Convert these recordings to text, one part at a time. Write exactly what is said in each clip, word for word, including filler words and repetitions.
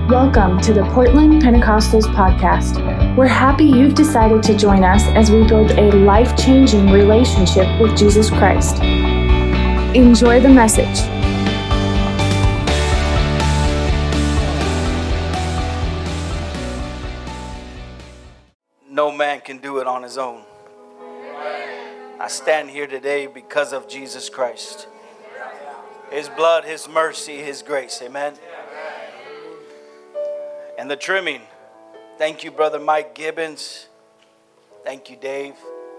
Welcome to the Portland Pentecostals podcast. We're happy you've decided to join us as we build a life-changing relationship with Jesus Christ. Enjoy the message. No man can do it on his own. I stand here today because of Jesus Christ. His blood, His mercy, His grace. Amen. And the trimming. Thank you, Brother Mike Gibbons. Thank you, Dave.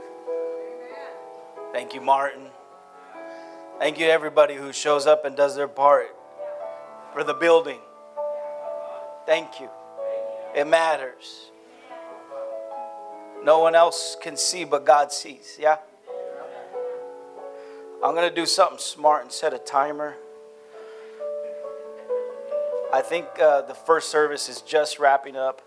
Thank you, Martin. Thank you to everybody who shows up and does their part for the building. Thank you. It matters. No one else can see, but God sees. Yeah? I'm going to do something smart and set a timer. I think uh, the first service is just wrapping up.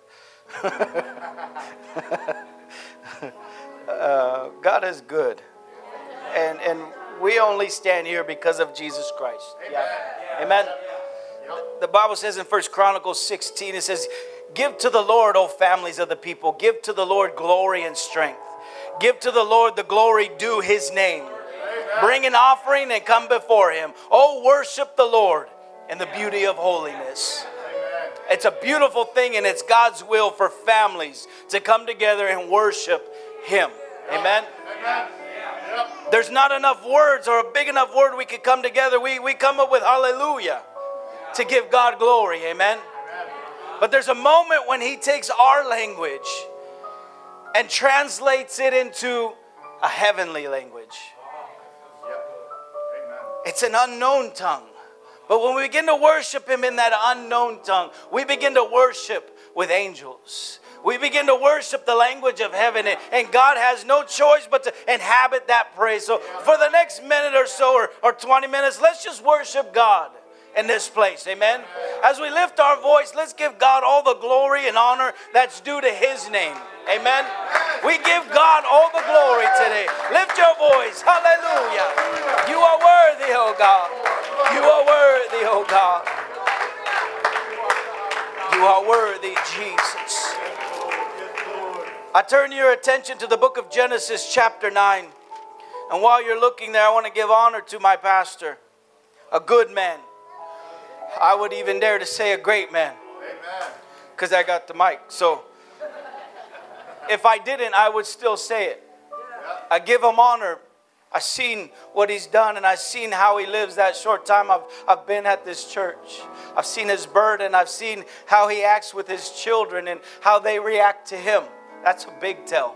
uh, God is good. And and we only stand here because of Jesus Christ. Yeah. Amen. The Bible says in First Chronicles sixteen, it says, "Give to the Lord, O families of the people. Give to the Lord glory and strength. Give to the Lord the glory due His name. Bring an offering and come before Him. Oh, worship the Lord in the beauty of holiness." It's a beautiful thing, and it's God's will for families to come together and worship Him. Amen? There's not enough words or a big enough word we could come together. We, we come up with hallelujah to give God glory. Amen? But there's a moment when He takes our language and translates it into a heavenly language. It's an unknown tongue. But when we begin to worship Him in that unknown tongue, we begin to worship with angels. We begin to worship the language of heaven. And God has no choice but to inhabit that praise. So for the next minute or so or, or twenty minutes, let's just worship God in this place. Amen? As we lift our voice, let's give God all the glory and honor that's due to His name. Amen? We give God all the glory today. Lift your voice. Hallelujah. You are worthy, oh God. You are worthy, oh God. You are worthy, Jesus. I turn your attention to the book of Genesis chapter nine. And while you're looking there, I want to give honor to my pastor, a good man. I would even dare to say a great man. Because I got the mic. So if I didn't, I would still say it. I give him honor. I've seen what he's done, and I've seen how he lives that short time I've, I've been at this church. I've seen his burden. I've seen how he acts with his children and how they react to him. That's a big tell.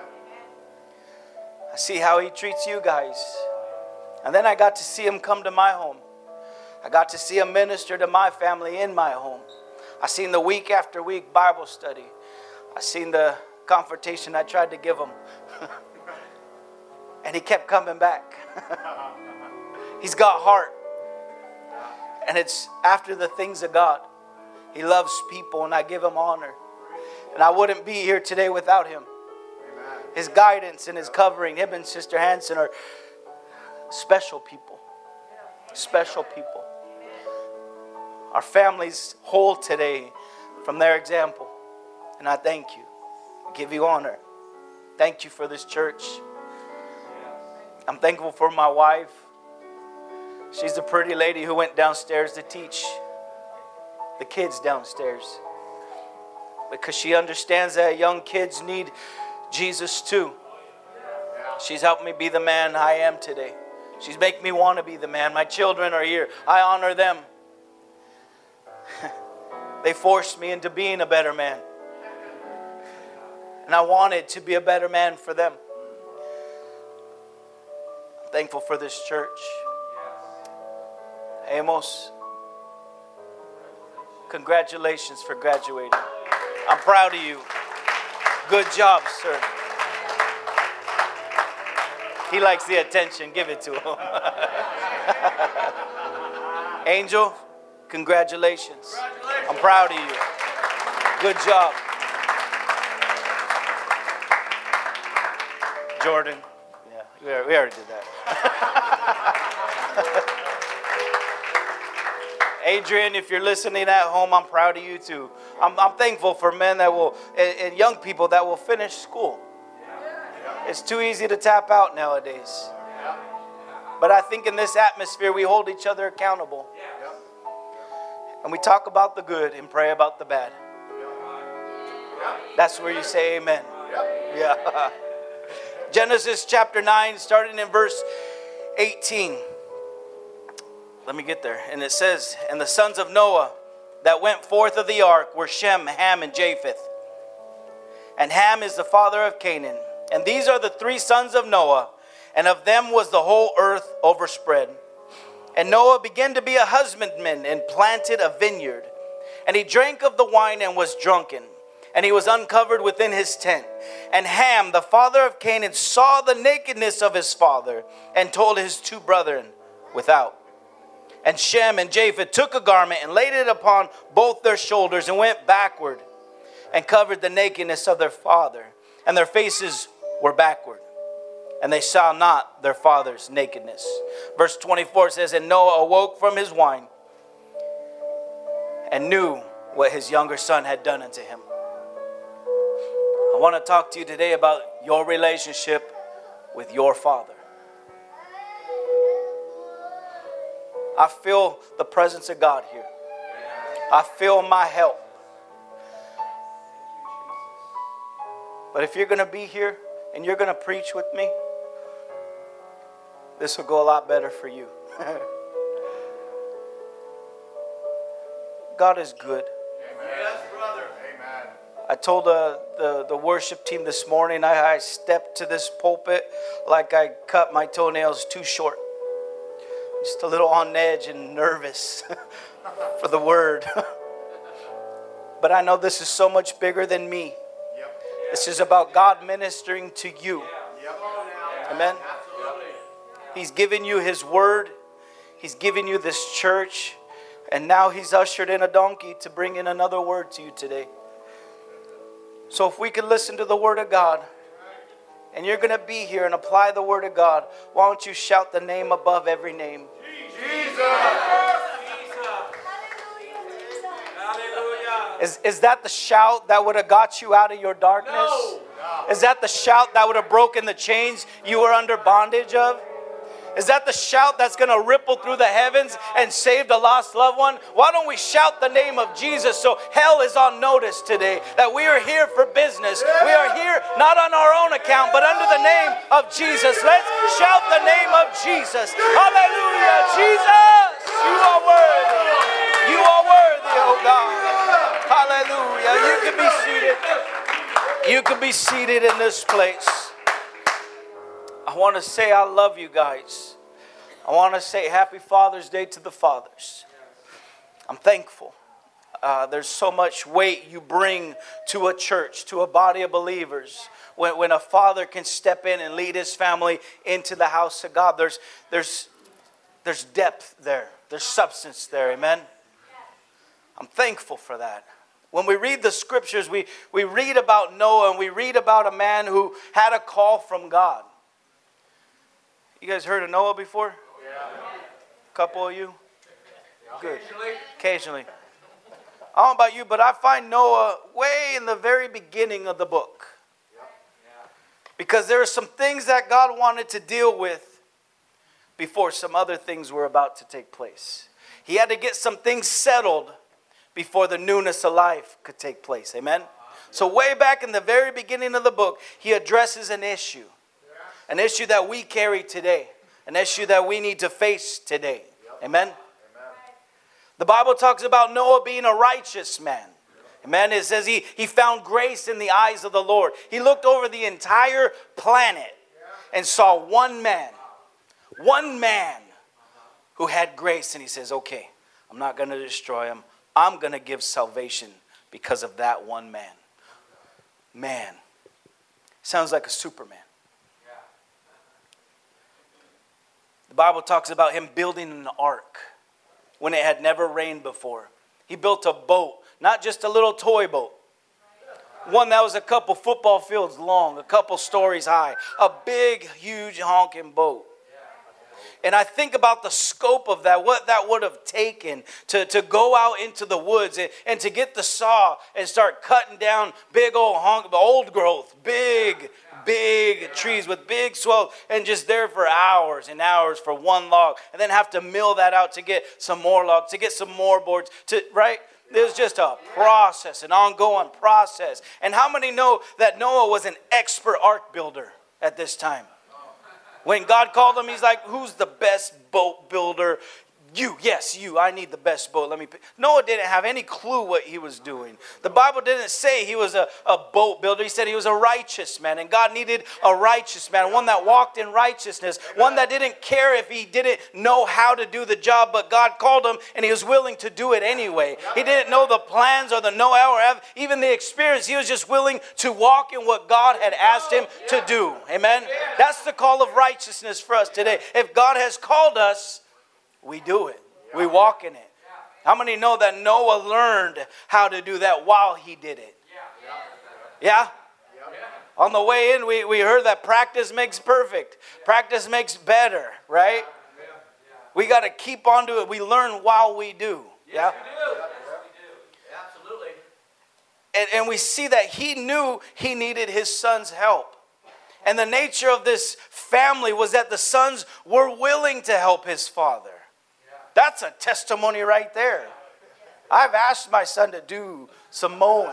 I see how he treats you guys. And then I got to see him come to my home. I got to see him minister to my family in my home. I seen the week after week Bible study. I seen the confrontation I tried to give him. And he kept coming back. He's got heart. And it's after the things of God. He loves people, and I give him honor. And I wouldn't be here today without him. His guidance and his covering, him and Sister Hanson are special people. Special people. Our families whole today from their example. And I thank you. I give you honor. Thank you for this church. I'm thankful for my wife. She's the pretty lady who went downstairs to teach the kids downstairs. Because she understands that young kids need Jesus too. She's helped me be the man I am today. She's making me want to be the man. My children are here. I honor them. They forced me into being a better man. And I wanted to be a better man for them. I'm thankful for this church. Amos, congratulations for graduating. I'm proud of you. Good job, sir. He likes the attention. Give it to him. Angel, congratulations. I'm proud of you. Good job. Jordan. Yeah, we already, we already did that. Adrian, if you're listening at home, I'm proud of you too. I'm, I'm thankful for men that will, and, and young people that will finish school. It's too easy to tap out nowadays. But I think in this atmosphere, we hold each other accountable. And we talk about the good and pray about the bad. That's where you say amen. Yeah. Genesis chapter nine, starting in verse eighteen. Let me get there. And it says, and the sons of Noah that went forth of the ark were Shem, Ham, and Japheth. And Ham is the father of Canaan. And these are the three sons of Noah, and of them was the whole earth overspread. And Noah began to be a husbandman and planted a vineyard. And he drank of the wine and was drunken. And he was uncovered within his tent. And Ham, the father of Canaan, saw the nakedness of his father and told his two brethren without. And Shem and Japheth took a garment and laid it upon both their shoulders and went backward and covered the nakedness of their father. And their faces were backward. And they saw not their father's nakedness. Verse twenty-four says, and Noah awoke from his wine and knew what his younger son had done unto him. I want to talk to you today about your relationship with your father. I feel the presence of God here. I feel my help. But if you're going to be here and you're going to preach with me, this will go a lot better for you. God is good. Amen. Yes, brother. Amen. I told uh, the, the worship team this morning, I, I stepped to this pulpit like I cut my toenails too short. Just a little on edge and nervous for the word. But I know this is so much bigger than me. Yep. This is about God ministering to you. Yep. Amen. Absolutely. He's given you his word. He's given you this church. And now he's ushered in a donkey to bring in another word to you today. So if we could listen to the word of God, and you're going to be here and apply the word of God, why don't you shout the name above every name? Jesus! Is, is that the shout that would have got you out of your darkness? No. Is that the shout that would have broken the chains you were under bondage of? Is that the shout that's going to ripple through the heavens and save the lost loved one? Why don't we shout the name of Jesus so hell is on notice today that we are here for business. We are here not on our own account, but under the name of Jesus. Let's shout the name of Jesus. Hallelujah. Jesus, you are worthy. You are worthy, oh God. Hallelujah. You can be seated. You can be seated in this place. I want to say I love you guys. I want to say happy Father's Day to the fathers. I'm thankful. Uh, there's so much weight you bring to a church, to a body of believers. When, when a father can step in and lead his family into the house of God, there's, there's, there's depth there. There's substance there. Amen? I'm thankful for that. When we read the scriptures, we, we read about Noah and we read about a man who had a call from God. You guys heard of Noah before? Yeah. A couple of you? Good. Occasionally. Occasionally. I don't know about you, but I find Noah way in the very beginning of the book. Because there are some things that God wanted to deal with before some other things were about to take place. He had to get some things settled before the newness of life could take place. Amen? So way back in the very beginning of the book, he addresses an issue. An issue that we carry today. An issue that we need to face today. Amen? Amen. The Bible talks about Noah being a righteous man. Amen? It says he, he found grace in the eyes of the Lord. He looked over the entire planet and saw one man. One man who had grace. And he says, okay, I'm not going to destroy him. I'm going to give salvation because of that one man. Man. Sounds like a Superman. The Bible talks about him building an ark when it had never rained before. He built a boat, not just a little toy boat. One that was a couple football fields long, a couple stories high. A big, huge honking boat. And I think about the scope of that, what that would have taken to, to go out into the woods and, and to get the saw and start cutting down big old hunk, old growth, big, big trees with big swells, and just there for hours and hours for one log, and then have to mill that out to get some more logs, to get some more boards, to right? It was just a process, an ongoing process. And how many know that Noah was an expert ark builder at this time? When God called him, he's like, who's the best boat builder? You, yes, you. I need the best boat. Let me pick. Noah didn't have any clue what he was doing. The Bible didn't say he was a, a boat builder. He said he was a righteous man. And God needed a righteous man, one that walked in righteousness, one that didn't care if he didn't know how to do the job, but God called him and he was willing to do it anyway. He didn't know the plans or the know-how or have even the experience. He was just willing to walk in what God had asked him to do. Amen? That's the call of righteousness for us today. If God has called us, we do it. We walk in it. How many know that Noah learned how to do that while he did it? Yeah? On the way in, we, we heard that practice makes perfect. Practice makes better, right? We got to keep on to it. We learn while we do. Yeah? Absolutely. And, and we see that he knew he needed his son's help. And the nature of this family was that the sons were willing to help his father. That's a testimony right there. I've asked my son to do some mowing.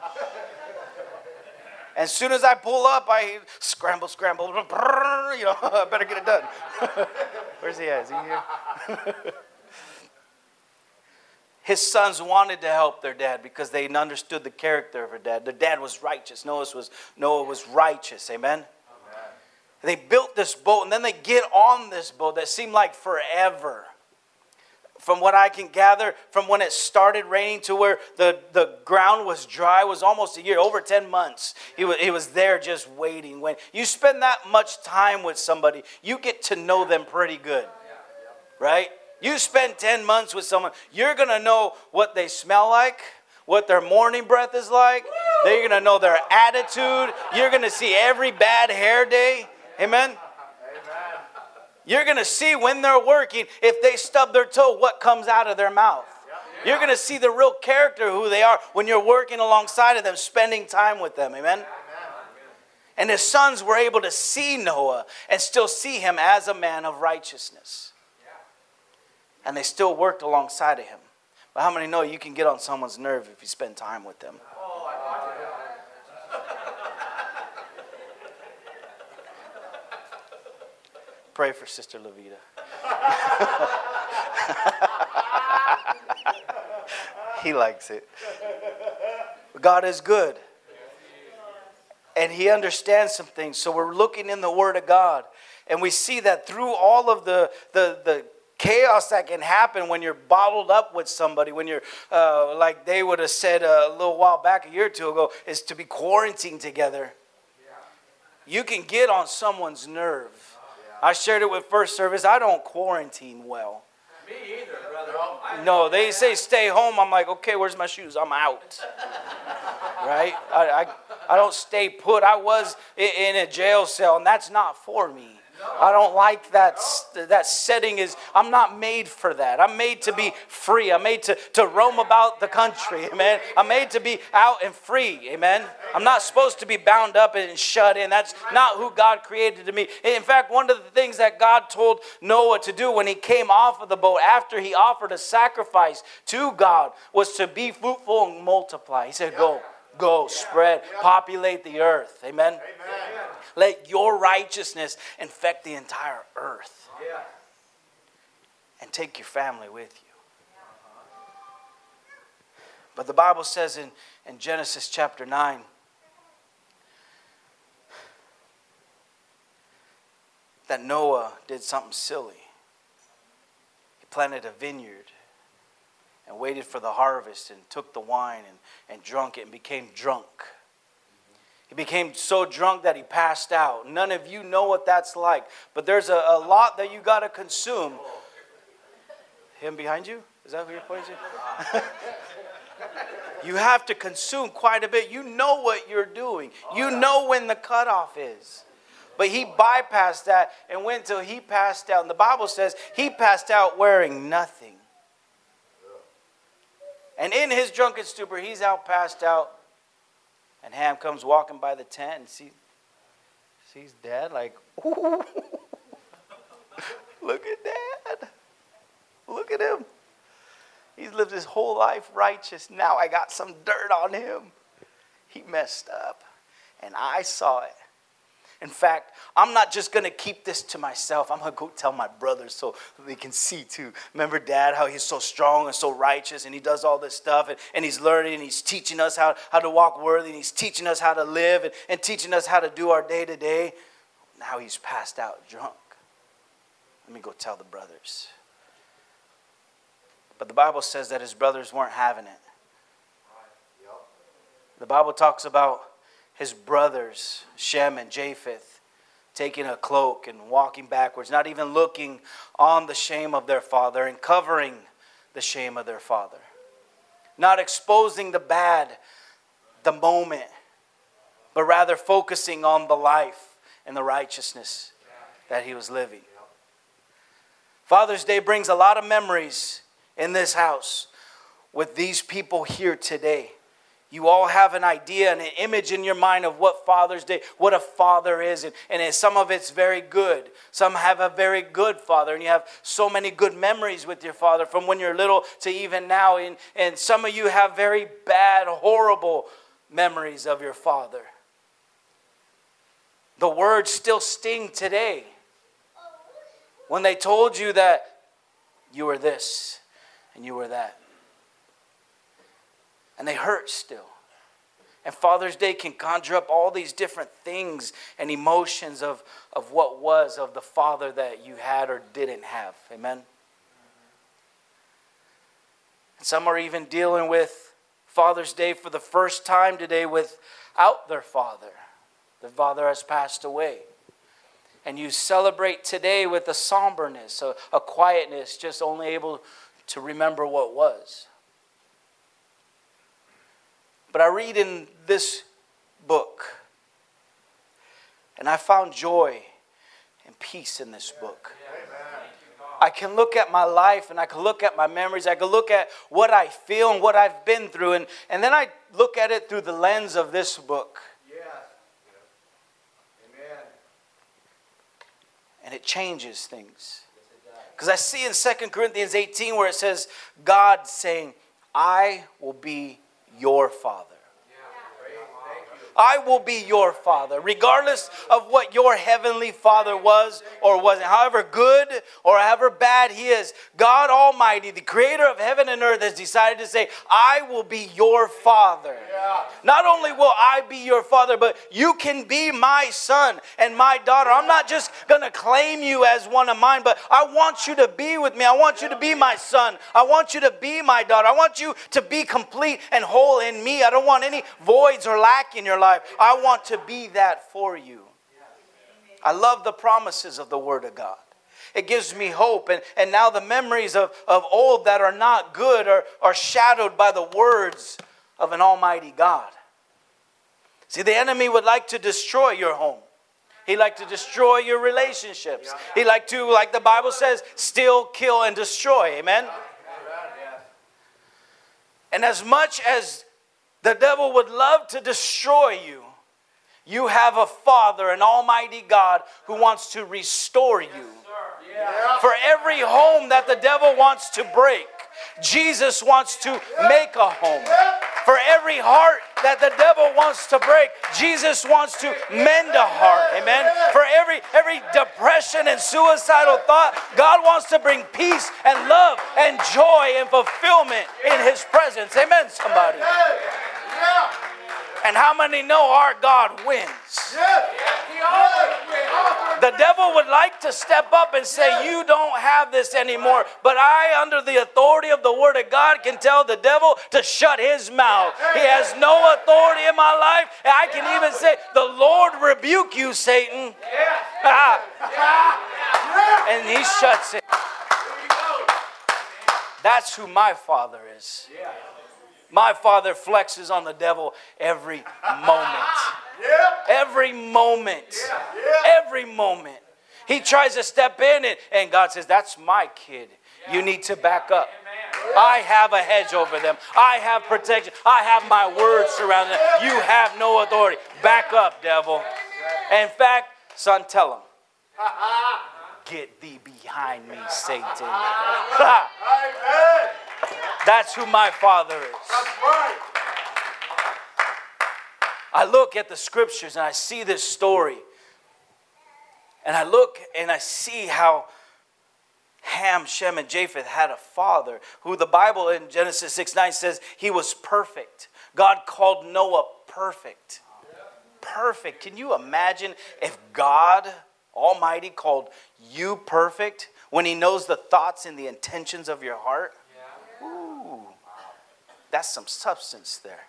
As soon as I pull up, I scramble, scramble, you know, I better get it done. Where's he at? Is he here? His sons wanted to help their dad because they understood the character of her dad. Their dad was righteous. Noah was, Noah was righteous. Amen? Amen. They built this boat, and then they get on this boat that seemed like forever. From what I can gather, from when it started raining to where the, the ground was dry, was almost a year, over ten months. He was, he was there just waiting. When you spend that much time with somebody, you get to know them pretty good, right? You spend ten months with someone, you're going to know what they smell like, what their morning breath is like. They're going to know their attitude. You're going to see every bad hair day. Amen? You're going to see when they're working, if they stub their toe, what comes out of their mouth. You're going to see the real character of who they are when you're working alongside of them, spending time with them. Amen? And his sons were able to see Noah and still see him as a man of righteousness. And they still worked alongside of him. But how many know you can get on someone's nerve if you spend time with them? Pray for Sister Levita. He likes it. God is good. And he understands some things. So we're looking in the Word of God. And we see that through all of the, the, the chaos that can happen when you're bottled up with somebody, when you're, uh, like they would have said a little while back, a year or two ago, is to be quarantined together. You can get on someone's nerve. I shared it with First Service. I don't quarantine well. Me either, brother. No, they say stay home. I'm like, okay, where's my shoes? I'm out. Right? I, I I don't stay put. I was in a jail cell, and that's not for me. I don't like that that setting. Is I'm not made for that. I'm made to be free. I'm made to, to roam about the country. Amen. I'm made to be out and free. Amen. I'm not supposed to be bound up and shut in. That's not who God created to me. In fact, one of the things that God told Noah to do when he came off of the boat after he offered a sacrifice to God was to be fruitful and multiply. He said, go. Go, spread, populate the earth. Amen? Amen. Let your righteousness infect the entire earth. Yeah. And take your family with you. But the Bible says in, in Genesis chapter nine, that Noah did something silly. He planted a vineyard and waited for the harvest and took the wine and, and drunk it and became drunk. He became so drunk that he passed out. None of you know what that's like. But there's a, a lot that you got to consume. Him behind you? Is that who you're pointing to? You have to consume quite a bit. You know what you're doing. You know when the cutoff is. But he bypassed that and went till he passed out. And the Bible says he passed out wearing nothing. And in his drunken stupor, he's out passed out. And Ham comes walking by the tent and sees, sees Dad like, ooh, look at Dad. Look at him. He's lived his whole life righteous. Now I got some dirt on him. He messed up. And I saw it. In fact, I'm not just going to keep this to myself. I'm going to go tell my brothers so they can see too. Remember Dad, how he's so strong and so righteous and he does all this stuff and, and he's learning and he's teaching us how, how to walk worthy and he's teaching us how to live and, and teaching us how to do our day to day. Now he's passed out drunk. Let me go tell the brothers. But the Bible says that his brothers weren't having it. The Bible talks about his brothers, Shem and Japheth, taking a cloak and walking backwards, not even looking on the shame of their father and covering the shame of their father. Not exposing the bad, the moment, but rather focusing on the life and the righteousness that he was living. Father's Day brings a lot of memories in this house with these people here today. You all have an idea and an image in your mind of what Father's Day, what a father is. And, and some of it's very good. Some have a very good father. And you have so many good memories with your father from when you're little to even now. And, and some of you have very bad, horrible memories of your father. The words still sting today. When they told you that you were this and you were that. And they hurt still. And Father's Day can conjure up all these different things and emotions of, of what was of the father that you had or didn't have. Amen? And some are even dealing with Father's Day for the first time today without their father. Their father has passed away. And you celebrate today with a somberness, a, a quietness, just only able to remember what was. But I read in this book, and I found joy and peace in this book. I can look at my life, and I can look at my memories. I can look at what I feel and what I've been through, and, and then I look at it through the lens of this book. Yes. Amen. And it changes things. Because I see in Second Corinthians eighteen where it says, God saying, I will be your father. I will be your father, regardless of what your heavenly father was or wasn't. However good or however bad he is, God Almighty, the creator of heaven and earth, has decided to say, I will be your father. Yeah. Not only will I be your father, but you can be my son and my daughter. I'm not just going to claim you as one of mine, but I want you to be with me. I want you to be my son. I want you to be my daughter. I want you to be complete and whole in me. I don't want any voids or lack in your life. I want to be that for you. I love the promises of the Word of God. It gives me hope. And, and now the memories of, of old that are not good are, are shadowed by the words of an almighty God. See, the enemy would like to destroy your home. He'd like to destroy your relationships. He'd like to, like the Bible says, steal, kill, and destroy. Amen? And as much as the devil would love to destroy you, you have a Father, an almighty God, who wants to restore you. For every home that the devil wants to break, Jesus wants to make a home. For every heart that the devil wants to break, Jesus wants to mend a heart. Amen. For every every depression and suicidal thought, God wants to bring peace and love and joy and fulfillment in His presence. Amen, somebody. And how many know our God wins? The devil would like to step up and say, you don't have this anymore. But I, under the authority of the Word of God, can tell the devil to shut his mouth. He has no authority in my life. And I can even say, the Lord rebuke you, Satan. And he shuts it. That's who my Father is. My father flexes on the devil every moment. Every moment. Every moment. He tries to step in and, and God says, that's my kid. You need to back up. I have a hedge over them. I have protection. I have my word surrounding them. You have no authority. Back up, devil. In fact, son, tell him. Get thee behind me, Satan. That's who my father is. I look at the scriptures and I see this story. And I look and I see how Ham, Shem, and Japheth had a father who the Bible in Genesis six nine says he was perfect. God called Noah perfect. Perfect. Can you imagine if God Almighty called you perfect when He knows the thoughts and the intentions of your heart? Ooh, that's some substance there.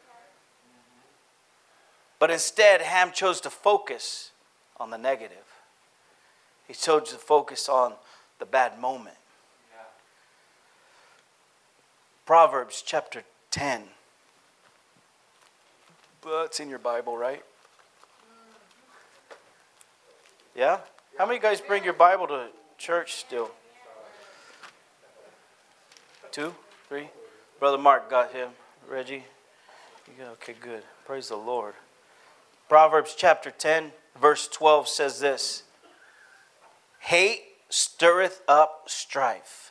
But instead, Ham chose to focus on the negative. He chose to focus on the bad moment. Proverbs chapter ten. Well, it's in your Bible, right? Yeah? How many of you guys bring your Bible to church still? Two? Three? Brother Mark got him. Reggie? You got, okay, good. Praise the Lord. Proverbs chapter ten, verse twelve says this. Hate stirreth up strife,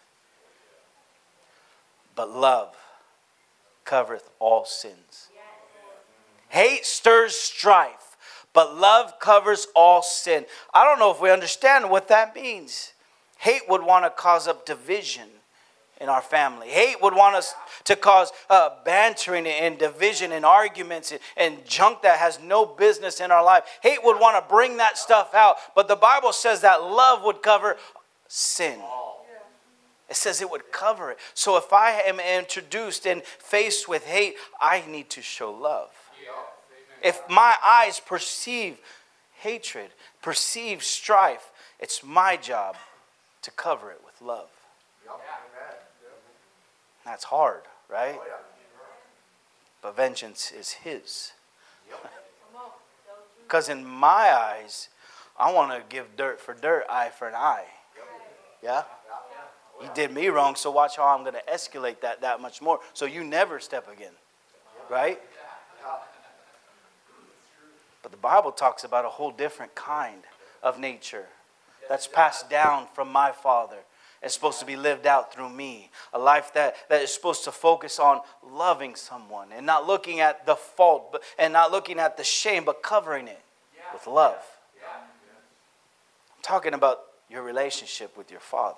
but love covereth all sins. Hate stirs strife, but love covers all sin. I don't know if we understand what that means. Hate would want to cause up division in our family. Hate would want us to cause uh, bantering and division and arguments and, and junk that has no business in our life. Hate would want to bring that stuff out. But the Bible says that love would cover sin. It says it would cover it. So if I am introduced and faced with hate, I need to show love. If my eyes perceive hatred, perceive strife, it's my job to cover it with love. That's hard, right? But vengeance is His. Because in my eyes, I want to give dirt for dirt, eye for an eye. Yeah? You did me wrong, so watch how I'm going to escalate that that much more. So you never step again. Right? But the Bible talks about a whole different kind of nature that's passed down from my Father. It's supposed to be lived out through me. A life that, that is supposed to focus on loving someone and not looking at the fault but, and not looking at the shame, but covering it with love. I'm talking about your relationship with your Father.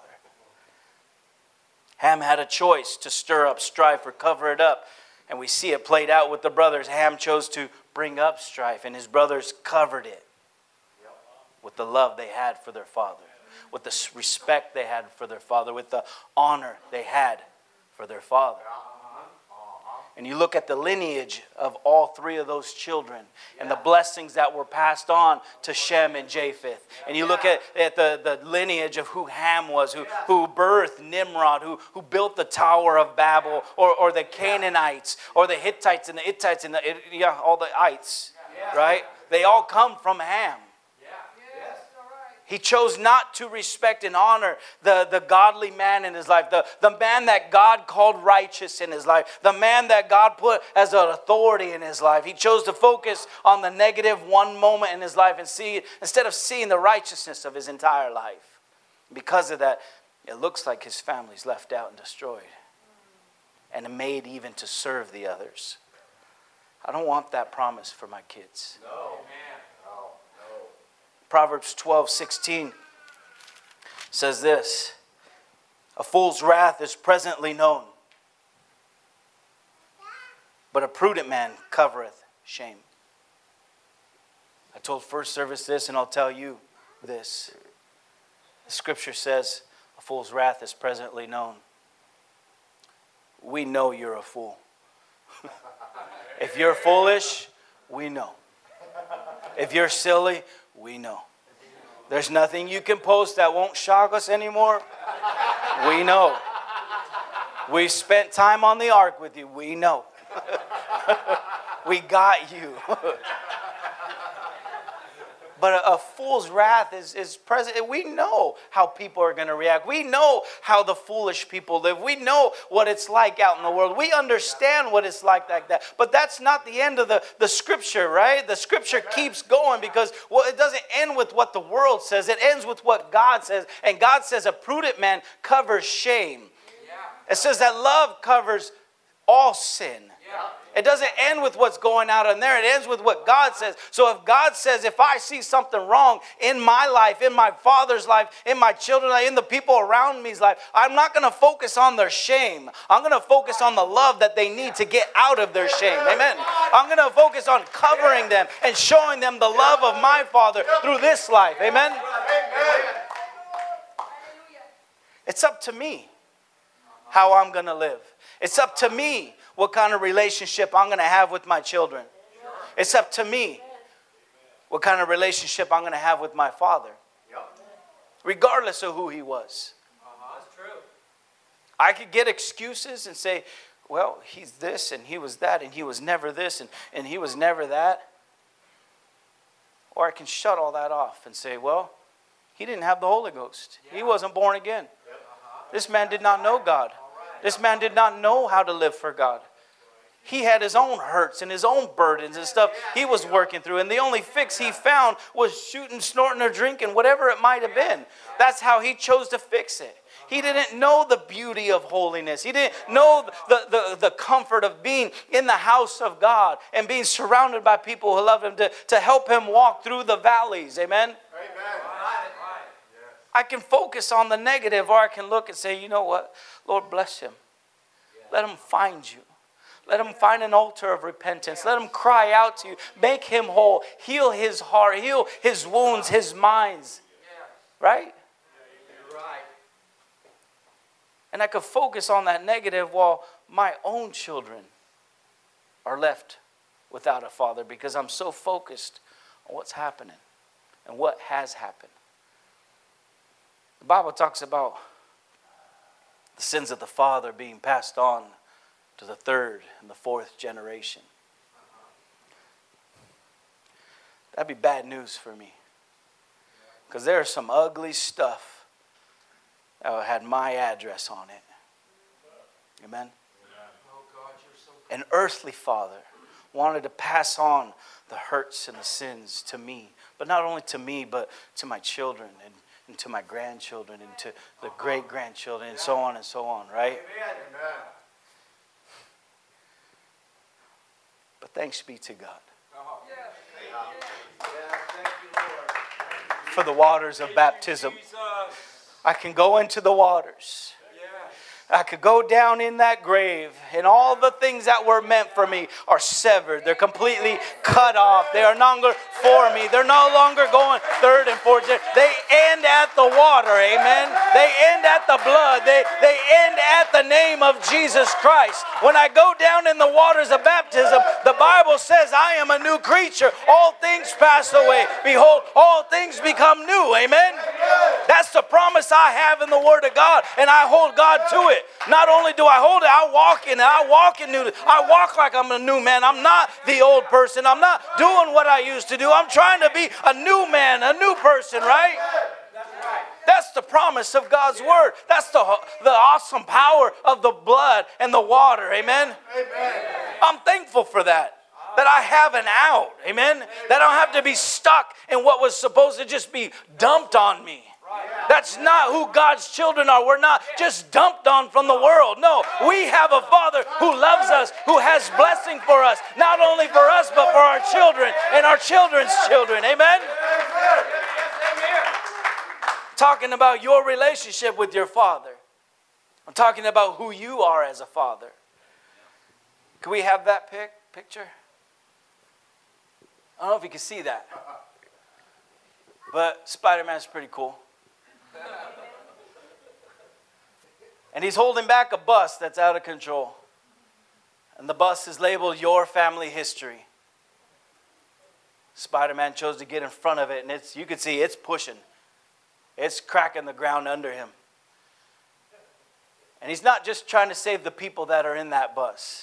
Ham had a choice to stir up strife or cover it up. And we see it played out with the brothers. Ham chose to bring up strife, and his brothers covered it with the love they had for their father, with the respect they had for their father, with the honor they had for their father. And you look at the lineage of all three of those children and the blessings that were passed on to Shem and Japheth. And you look at, at the, the lineage of who Ham was, who, who birthed Nimrod, who, who built the Tower of Babel, or, or the Canaanites, or the Hittites and the Hittites and the, yeah, all the ites, right? They all come from Ham. He chose not to respect and honor the, the godly man in his life, the, the man that God called righteous in his life, the man that God put as an authority in his life. He chose to focus on the negative one moment in his life and see, instead of seeing the righteousness of his entire life. Because of that, it looks like his family's left out and destroyed and made even to serve the others. I don't want that promise for my kids. No, man. Proverbs twelve sixteen says this. A fool's wrath is presently known, but a prudent man covereth shame. I told first service this, and I'll tell you this. The scripture says a fool's wrath is presently known. We know you're a fool. If you're foolish, we know. If you're silly, we know. There's nothing you can post that won't shock us anymore. We know. We spent time on the ark with you. We know. We got you. But a, a fool's wrath is, is present. We know how people are going to react. We know how the foolish people live. We know what it's like out in the world. We understand what it's like like that. But that's not the end of the, the scripture, right? The scripture keeps going because well, it doesn't end with what the world says. It ends with what God says. And God says a prudent man covers shame. It says that love covers all sin. It doesn't end with what's going out in there. It ends with what God says. So if God says, if I see something wrong in my life, in my father's life, in my children's life, in the people around me's life, I'm not going to focus on their shame. I'm going to focus on the love that they need to get out of their shame. Amen. I'm going to focus on covering them and showing them the love of my Father through this life. Amen. It's up to me how I'm going to live. It's up to me what kind of relationship I'm going to have with my children. It's up to me what kind of relationship I'm going to have with my father. Regardless of who he was. That's true. I could get excuses and say, well, he's this and he was that and he was never this and, and he was never that. Or I can shut all that off and say, well, he didn't have the Holy Ghost. He wasn't born again. This man did not know God. This man did not know how to live for God. He had his own hurts and his own burdens and stuff he was working through. And the only fix he found was shooting, snorting, or drinking, whatever it might have been. That's how he chose to fix it. He didn't know the beauty of holiness. He didn't know the, the, the comfort of being in the house of God and being surrounded by people who love him to, to help him walk through the valleys. Amen? Amen. I can focus on the negative, or I can look and say, you know what? Lord, bless him. Let him find you. Let him find an altar of repentance. Let him cry out to you. Make him whole. Heal his heart. Heal his wounds, his minds. Right? Right. And I could focus on that negative while my own children are left without a father because I'm so focused on what's happening and what has happened. The Bible talks about the sins of the father being passed on to the third and the fourth generation. That'd be bad news for me. Because there's some ugly stuff that had my address on it. Amen? An earthly father wanted to pass on the hurts and the sins to me. But not only to me, but to my children and and to my grandchildren, and to the great-grandchildren, and so on and so on, right? Amen. But thanks be to God. For the waters of baptism. I can go into the waters. I could go down in that grave, and all the things that were meant for me are severed. They're completely cut off. They are no longer for me. They're no longer going third and fourth. They end at the water, amen? They end at the blood. They, they end at the name of Jesus Christ. When I go down in the waters of baptism, the Bible says I am a new creature. All things pass away. Behold, all things become new, amen? That's the promise I have in the Word of God, and I hold God to it. Not only do I hold it, I walk in it. I walk in newness. I walk like I'm a new man. I'm not the old person. I'm not doing what I used to do. I'm trying to be a new man, a new person, right? That's the promise of God's Word. That's the, the awesome power of the blood and the water. Amen? Amen. I'm thankful for that. That I have an out. Amen? That I don't have to be stuck in what was supposed to just be dumped on me. That's not who God's children are. We're not just dumped on from the world. No, we have a Father who loves us, who has blessing for us, not only for us, but for our children and our children's children. Amen? Talking about your relationship with your Father. I'm talking about who you are as a father. Can we have that pic, picture? I don't know if you can see that. But Spider-Man's pretty cool. And he's holding back a bus that's out of control. And the bus is labeled Your Family History. Spider-Man chose to get in front of it, and it's you can see it's pushing. It's cracking the ground under him. And he's not just trying to save the people that are in that bus.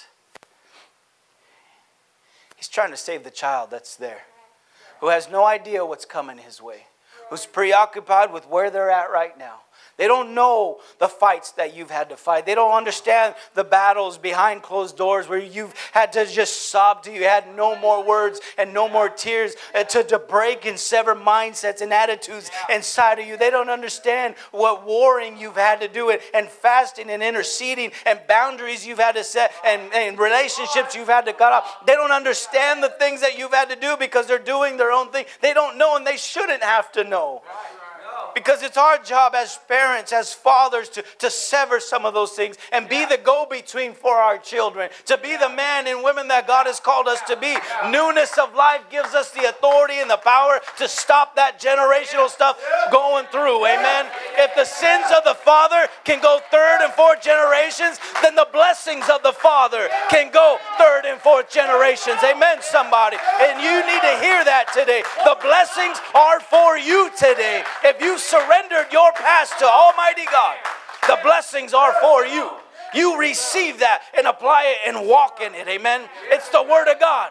He's trying to save the child that's there, who has no idea what's coming his way, who's preoccupied with where they're at right now. They don't know the fights that you've had to fight. They don't understand the battles behind closed doors where you've had to just sob till you had no more words and no more tears uh, to, to break and sever mindsets and attitudes inside of you. They don't understand what warring you've had to do, and, and fasting and interceding and boundaries you've had to set and, and relationships you've had to cut off. They don't understand the things that you've had to do because they're doing their own thing. They don't know, and they shouldn't have to know. Because it's our job as parents, as fathers, to, to sever some of those things and be the go-between for our children. To be the man and women that God has called us to be. Newness of life gives us the authority and the power to stop that generational stuff going through. Amen. If the sins of the father can go third and fourth generations, then the blessings of the father can go third and fourth generations. Amen, somebody. And you need to hear that today. The blessings are for you today. If you surrendered your past to Almighty God, the blessings are for you. You receive that and apply it and walk in it. Amen. It's the Word of God.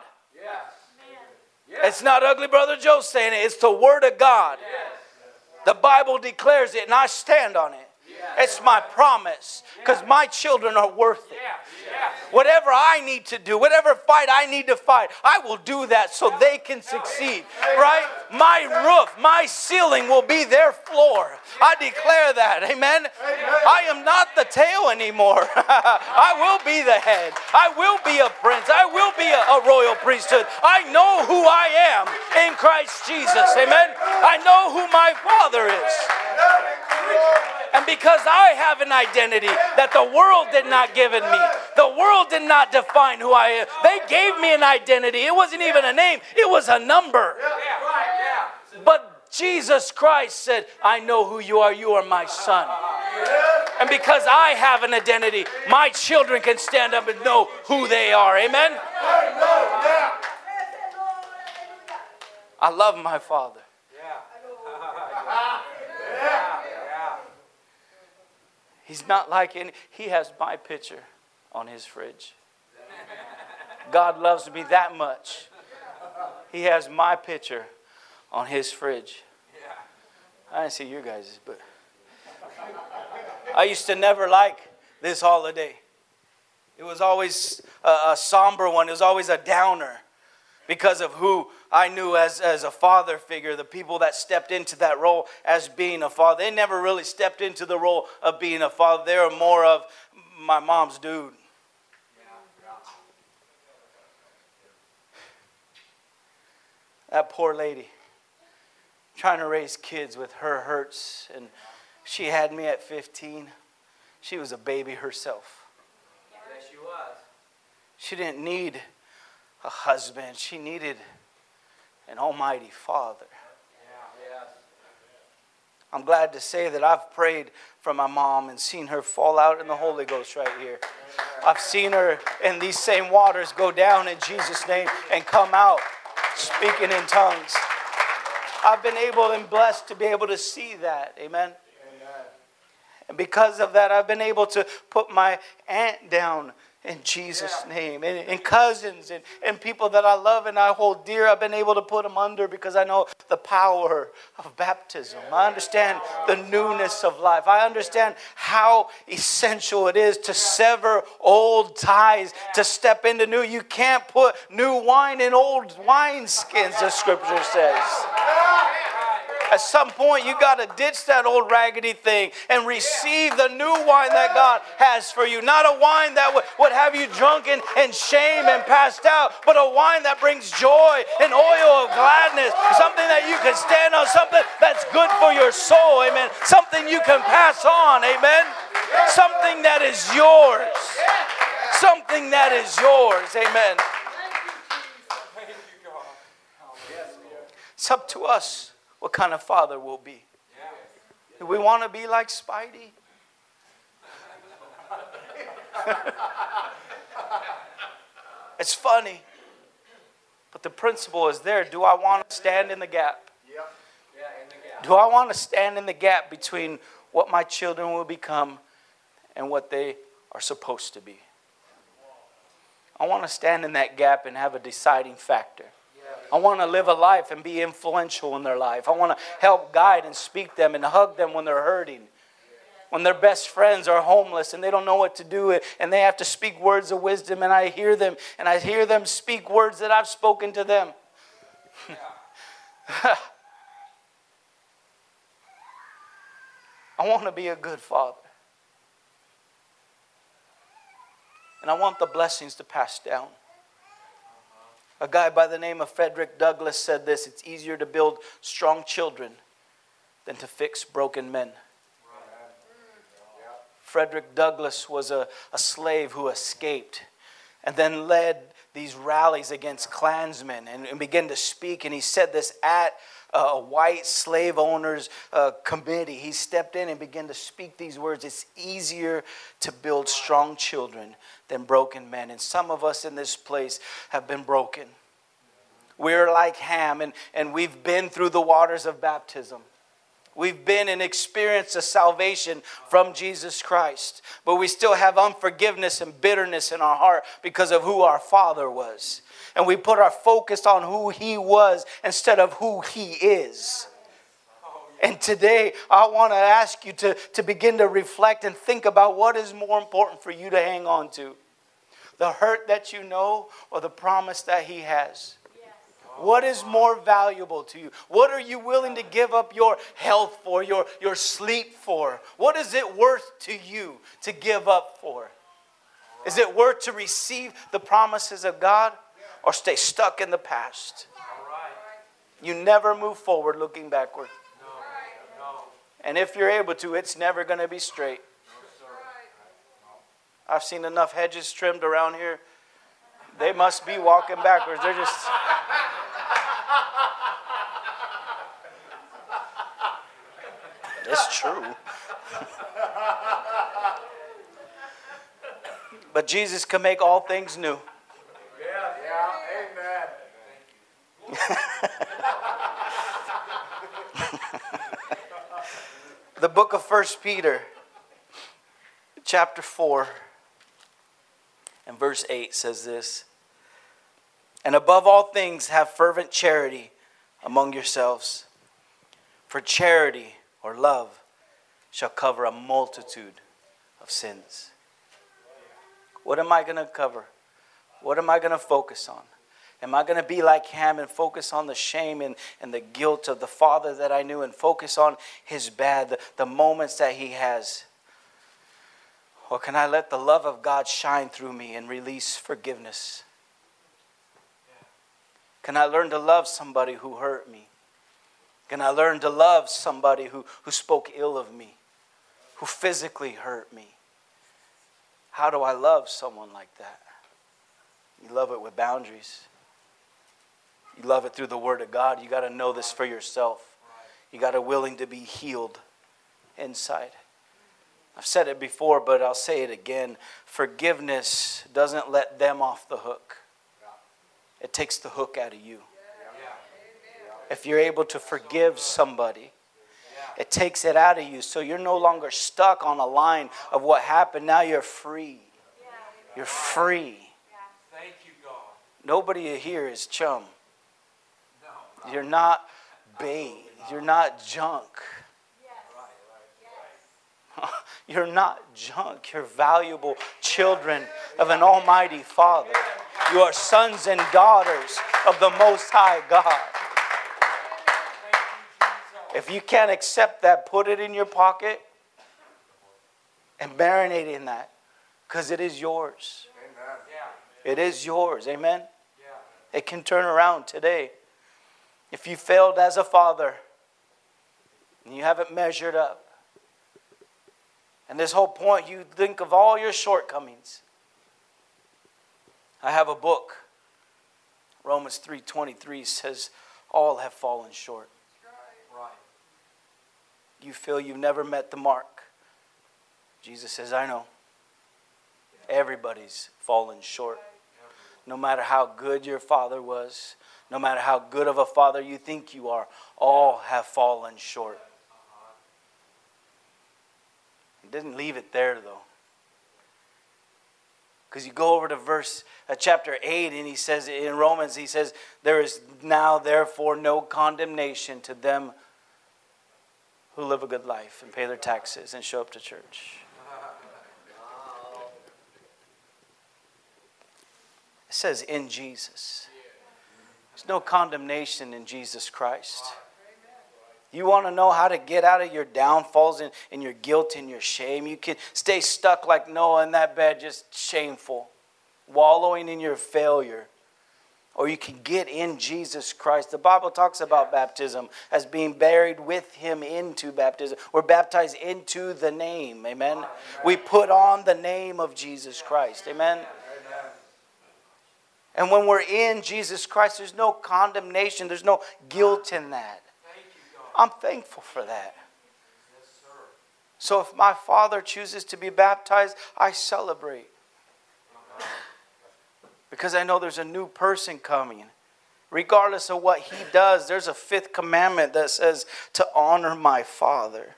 It's not Ugly Brother Joe saying it. It's the Word of God. The Bible declares it, and I stand on it. It's my promise, because my children are worth it. Whatever I need to do, whatever fight I need to fight, I will do that so they can succeed. Right? My roof, my ceiling will be their floor. I declare that. Amen. I am not the tail anymore. I will be the head. I will be a prince. I will be a, a royal priesthood. I know who I am in Christ Jesus. Amen. I know who my Father is. And because I have an identity that the world did not give in me, the world did not define who I am. They gave me an identity. It wasn't even a name. It was a number. But Jesus Christ said, I know who you are. You are my son. And because I have an identity, my children can stand up and know who they are. Amen? I love my Father. He's not like any, he has my picture on his fridge. God loves me that much. He has my picture on his fridge. I didn't see your guys', but I used to never like this holiday. It was always a, a somber one. It was always a downer because of who I knew as, as a father figure, the people that stepped into that role as being a father. They never really stepped into the role of being a father. They were more of my mom's dude. That poor lady trying to raise kids with her hurts, and she had me at fifteen. She was a baby herself. Yes, she was. She didn't need a husband. She needed an almighty Father. Yeah. Yes. I'm glad to say that I've prayed for my mom and seen her fall out in the Holy Ghost right here. I've seen her in these same waters go down in Jesus' name and come out speaking in tongues. I've been able and blessed to be able to see that. Amen. Amen. And because of that, I've been able to put my aunt down in Jesus' yeah. name. And, and cousins and, and people that I love and I hold dear, I've been able to put them under because I know the power of baptism. I understand the newness of life. I understand how essential it is to sever old ties, to step into new. You can't put new wine in old wineskins, the scripture says. At some point, you got to ditch that old raggedy thing and receive the new wine that God has for you. Not a wine that would, would have you drunken and shame and passed out, but a wine that brings joy and oil of gladness. Something that you can stand on, something that's good for your soul. Amen. Something you can pass on. Amen. Something that is yours. Something that is yours. Amen. It's up to us what kind of father we'll be. Do we want to be like Spidey? It's funny, but the principle is there. Do I want to stand in the gap? Do I want to stand in the gap between what my children will become and what they are supposed to be. I want to stand in that gap and have a deciding factor. I want to live a life and be influential in their life. I want to help guide and speak them and hug them when they're hurting. When their best friends are homeless and they don't know what to do and they have to speak words of wisdom, and I hear them and I hear them speak words that I've spoken to them. I want to be a good father. And I want the blessings to pass down. A guy by the name of Frederick Douglass said this: it's easier to build strong children than to fix broken men. Frederick Douglass was a, a slave who escaped and then led these rallies against Klansmen and, and began to speak. And he said this at a white slave owners uh, committee. He stepped in and began to speak these words: it's easier to build strong children than broken men. And some of us in this place have been broken. We're like Ham, and, and we've been through the waters of baptism. We've been and experienced the salvation from Jesus Christ. But we still have unforgiveness and bitterness in our heart because of who our Father was. And we put our focus on who He was instead of who He is. And today, I want to ask you to, to begin to reflect and think about what is more important for you to hang on to. The hurt that you know or the promise that He has. What is more valuable to you? What are you willing to give up your health for, your, your sleep for? What is it worth to you to give up for? Is it worth to receive the promises of God or stay stuck in the past? You never move forward looking backward. And if you're able to, it's never going to be straight. I've seen enough hedges trimmed around here. They must be walking backwards. They're just... It's true. But Jesus can make all things new. Yeah, yeah, amen. The book of First Peter, chapter four, and verse eight says this: and above all things have fervent charity among yourselves, for charity or love shall cover a multitude of sins. What am I going to cover? What am I going to focus on? Am I going to be like Ham and focus on the shame and, and the guilt of the father that I knew and focus on his bad, the, the moments that he has? Or can I let the love of God shine through me and release forgiveness? Can I learn to love somebody who hurt me? Can I learn to love somebody who, who spoke ill of me, who physically hurt me? How do I love someone like that? You love it with boundaries. You love it through the Word of God. You got to know this for yourself. You got to willing to be healed inside. I've said it before, but I'll say it again. Forgiveness doesn't let them off the hook. It takes the hook out of you. If you're able to forgive somebody, it takes it out of you. So you're no longer stuck on a line of what happened. Now you're free. You're free. Thank you, God. Nobody here is chum. You're not bait. You're not junk. You're not junk. You're valuable children of an almighty Father. You are sons and daughters of the Most High God. If you can't accept that, put it in your pocket and marinate in that, because it is yours. Amen. It is yours. Amen? It can turn around today. If you failed as a father and you haven't measured up, and this whole point, you think of all your shortcomings. I have a book. Romans three twenty-three says, all have fallen short. Right. You feel you've never met the mark. Jesus says, I know. Everybody's fallen short. No matter how good your father was, no matter how good of a father you think you are, all have fallen short. It didn't leave it there, though. Because you go over to verse uh, chapter eight, and he says in Romans, he says, there is now therefore no condemnation to them who live a good life and pay their taxes and show up to church. It says in Jesus. There's no condemnation in Jesus Christ. You want to know how to get out of your downfalls and, and your guilt and your shame? You can stay stuck like Noah in that bed, just shameful, wallowing in your failure. Or you can get in Jesus Christ. The Bible talks about baptism as being buried with him into baptism. We're baptized into the name. Amen. Amen. We put on the name of Jesus Christ. Amen. Amen. And when we're in Jesus Christ, there's no condemnation. There's no guilt in that. I'm thankful for that. So if my father chooses to be baptized, I celebrate. Because I know there's a new person coming. Regardless of what he does, there's a fifth commandment that says to honor my father.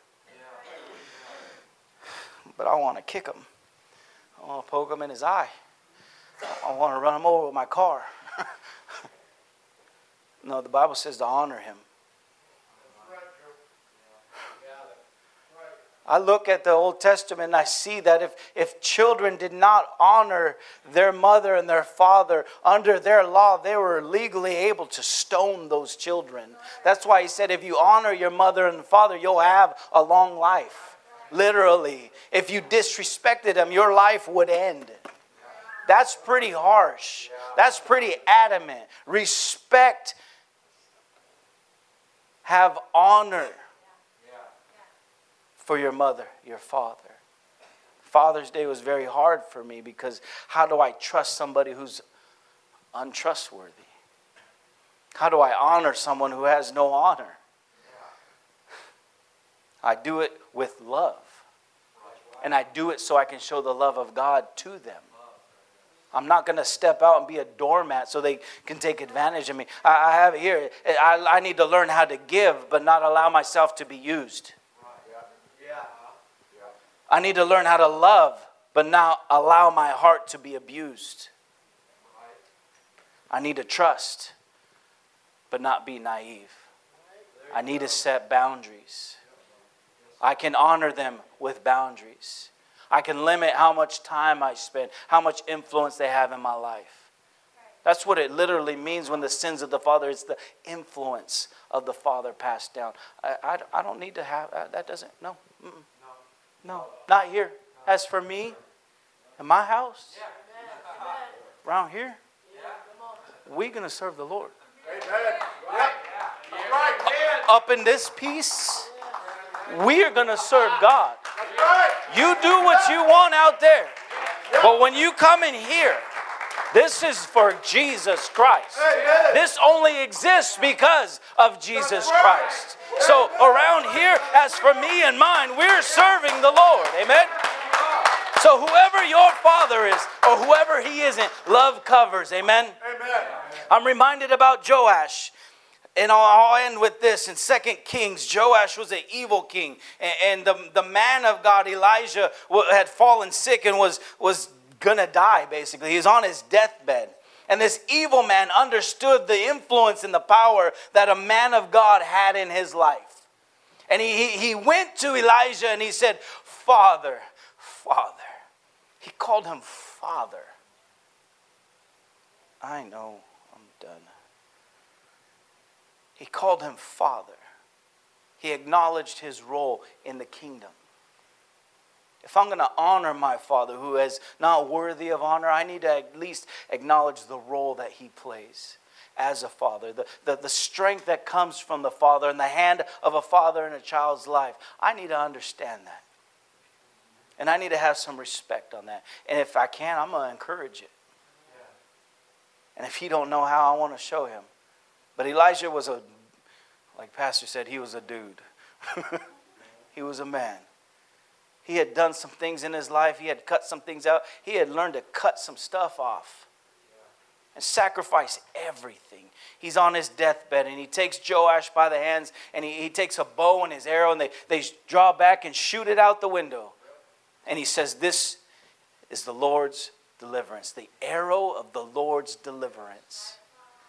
But I want to kick him. I want to poke him in his eye. I want to run him over with my car. No, the Bible says to honor him. I look at the Old Testament and I see that if, if children did not honor their mother and their father under their law, they were legally able to stone those children. That's why he said if you honor your mother and father, you'll have a long life. Literally. If you disrespected them, your life would end. That's pretty harsh. That's pretty adamant. Respect. Have honor for your mother, your father. Father's Day was very hard for me because how do I trust somebody who's untrustworthy? How do I honor someone who has no honor? I do it with love. And I do it so I can show the love of God to them. I'm not going to step out and be a doormat so they can take advantage of me. I, I have it here. I, I need to learn how to give, but not allow myself to be used. I need to learn how to love, but not allow my heart to be abused. I need to trust, but not be naive. I need to set boundaries. I can honor them with boundaries. I can limit how much time I spend, how much influence they have in my life. That's what it literally means when the sins of the father, it's the influence of the father passed down. I, I, I don't need to have, that doesn't, no. Mm-mm. No, not here. As for me, in my house, around here, we're going to serve the Lord. Up in this piece, we are going to serve God. You do what you want out there. But when you come in here, this is for Jesus Christ. This only exists because of Jesus Christ. So around here, as for me and mine, we're serving the Lord. Amen? So whoever your father is, or whoever he isn't, love covers. Amen? Amen. I'm reminded about Joash. And I'll, I'll end with this. In Second Kings, Joash was an evil king. And, and the, the man of God, Elijah, had fallen sick and was, was going to die, basically. He was on his deathbed. And this evil man understood the influence and the power that a man of God had in his life. And he, he, he went to Elijah and he said, Father, Father. He called him Father. I know, I'm done. He called him Father. He acknowledged his role in the kingdom. If I'm going to honor my father who is not worthy of honor, I need to at least acknowledge the role that he plays as a father. The, the, the strength that comes from the father and the hand of a father in a child's life. I need to understand that. And I need to have some respect on that. And if I can, I'm going to encourage it. And if he don't know how, I want to show him. But Elijah was a, like Pastor said, he was a dude. He was a man. He had done some things in his life. He had cut some things out. He had learned to cut some stuff off and sacrifice everything. He's on his deathbed and he takes Joash by the hands and he, he takes a bow and his arrow and they, they draw back and shoot it out the window. And he says, this is the Lord's deliverance. The arrow of the Lord's deliverance.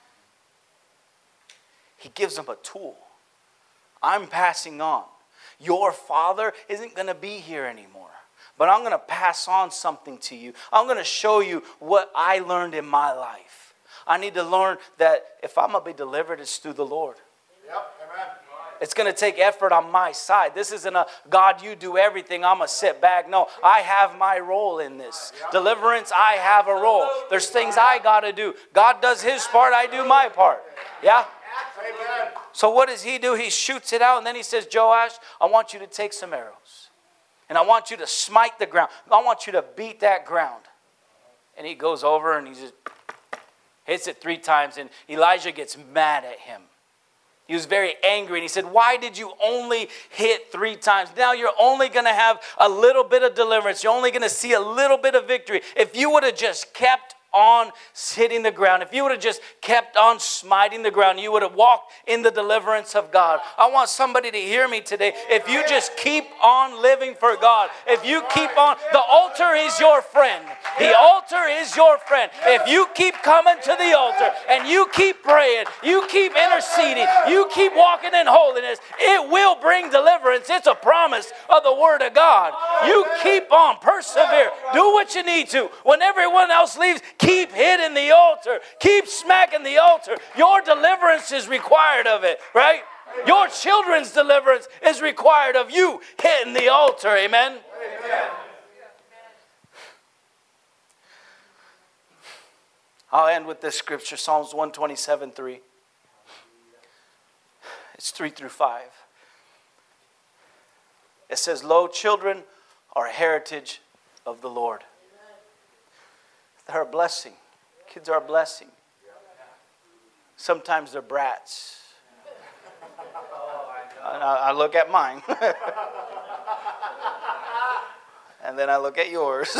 He gives them a tool. I'm passing on. Your father isn't going to be here anymore. But I'm going to pass on something to you. I'm going to show you what I learned in my life. I need to learn that if I'm going to be delivered, it's through the Lord. Yep, amen. It's going to take effort on my side. This isn't a, God, you do everything, I'm going to sit back. No, I have my role in this. Deliverance, I have a role. There's things I got to do. God does his part, I do my part. Yeah? Amen. So what does he do? He shoots it out, and then he says, Joash, I want you to take some arrows. And I want you to smite the ground. I want you to beat that ground. And he goes over and he just hits it three times. And Elijah gets mad at him. He was very angry. And he said, why did you only hit three times? Now you're only going to have a little bit of deliverance. You're only going to see a little bit of victory. If you would have just kept on hitting the ground, if you would have just kept on smiting the ground, you would have walked in the deliverance of God. I want somebody to hear me today. If you just keep on living for God, if you keep on, the altar is your friend. The altar is your friend. If you keep coming to the altar and you keep praying, you keep interceding, you keep walking in holiness, it will bring deliverance. It's a promise of the Word of God. You keep on, persevere, do what you need to. When everyone else leaves, keep hitting the altar. Keep smacking the altar. Your deliverance is required of it, right? Your children's deliverance is required of you hitting the altar. Amen? Amen. I'll end with this scripture, Psalms one twenty-seven, three. It's three through five. It says, lo, children are a heritage of the Lord. They're a blessing. Kids are a blessing. Sometimes they're brats. I, I look at mine. And then I look at yours.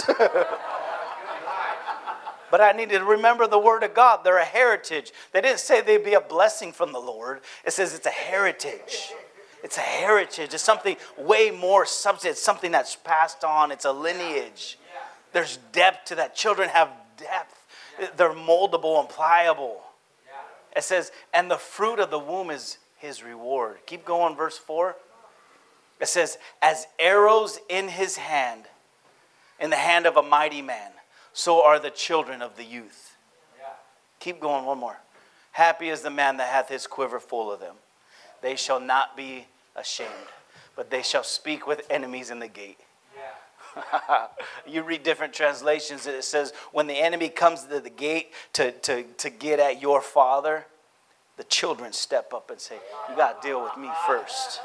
But I need to remember the Word of God. They're a heritage. They didn't say they'd be a blessing from the Lord. It says it's a heritage. It's a heritage. It's something way more substance. It's something that's passed on. It's a lineage. There's depth to that. Children have depth. They're moldable and pliable. It says, and the fruit of the womb is his reward. Keep going, verse four. It says, as arrows in his hand, in the hand of a mighty man, so are the children of the youth. Keep going, one more. Happy is the man that hath his quiver full of them. They shall not be ashamed, but they shall speak with enemies in the gate. You read different translations, it says, when the enemy comes to the gate to, to, to get at your father, the children step up and say, you got to deal with me first.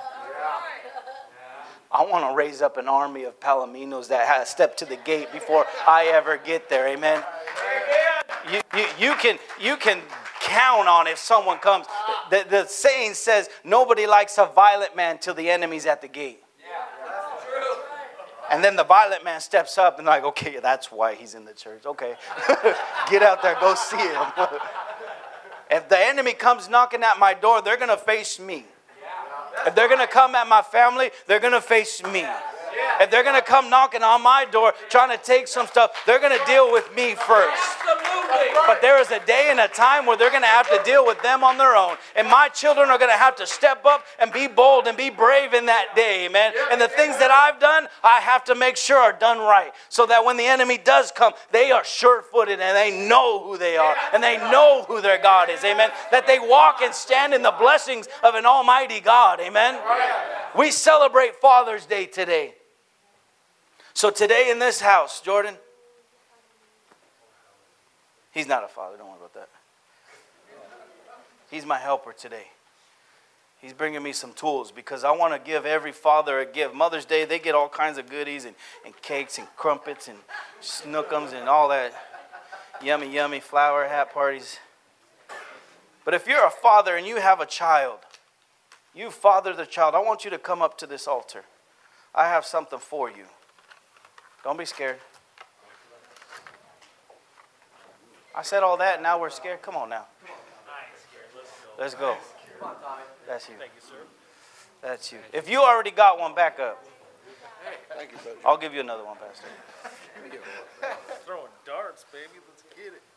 I want to raise up an army of palominos that have step to the gate before I ever get there. Amen. You, you, you can you can count on if someone comes. The, the saying says, nobody likes a violent man till the enemy's at the gate. And then the violent man steps up and like, okay, that's why he's in the church. Okay, get out there, go see him. If the enemy comes knocking at my door, they're going to face me. If they're going to come at my family, they're going to face me. If they're going to come knocking on my door trying to take some stuff, they're going to deal with me first. But there is a day and a time where they're going to have to deal with them on their own. And my children are going to have to step up and be bold and be brave in that day, amen. And the things that I've done, I have to make sure are done right. So that when the enemy does come, they are sure-footed and they know who they are. And they know who their God is, amen. That they walk and stand in the blessings of an almighty God, amen. We celebrate Father's Day today. So today in this house, Jordan, he's not a father, don't worry about that. He's my helper today. He's bringing me some tools because I want to give every father a gift. Mother's Day, they get all kinds of goodies and, and cakes and crumpets and snookums and all that yummy, yummy flower hat parties. But if you're a father and you have a child, you father the child, I want you to come up to this altar. I have something for you. Don't be scared. I said all that, and now we're scared. Come on now. Let's go. That's you. Thank you, sir. That's you. If you already got one, back up. Thank you, buddy. I'll give you another one, Pastor. Throwing darts. Yes, baby. Let's get it.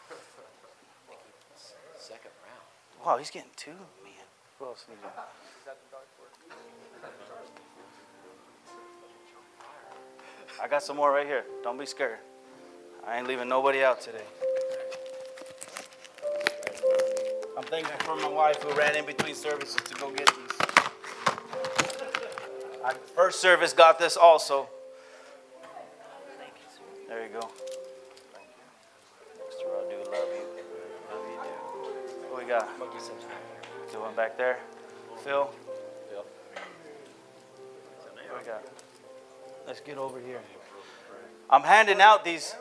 Second round. Wow, he's getting two, man. Who else needs one? I got some more right here. Don't be scared. I ain't leaving nobody out today. I'm thankful for my wife who ran in between services to go get these. I, first service got this also. There you go. Mister Radu, love you. Love you, dude. What we got? Do one back there. Phil. Phil. What we got? Let's get over here. I'm handing out these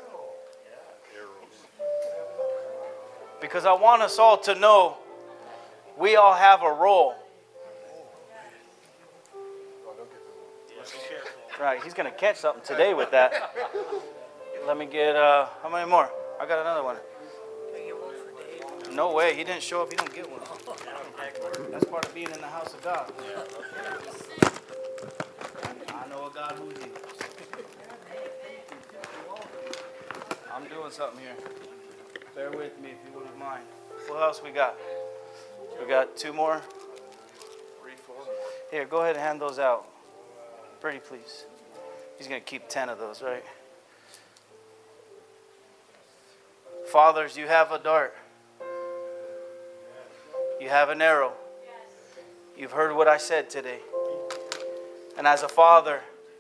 because I want us all to know we all have a role. Right, he's going to catch something today with that. Let me get, uh, how many more? I got another one. No way, he didn't show up, he don't get one. That's part of being in the house of God. I know a God who heals. I'm doing something here. Bear with me if you wouldn't mind. What else we got? We got two more. Here, go ahead and hand those out. Pretty please. He's going to keep ten of those, right? Fathers, you have a dart. You have an arrow. You've heard what I said today. And as a father,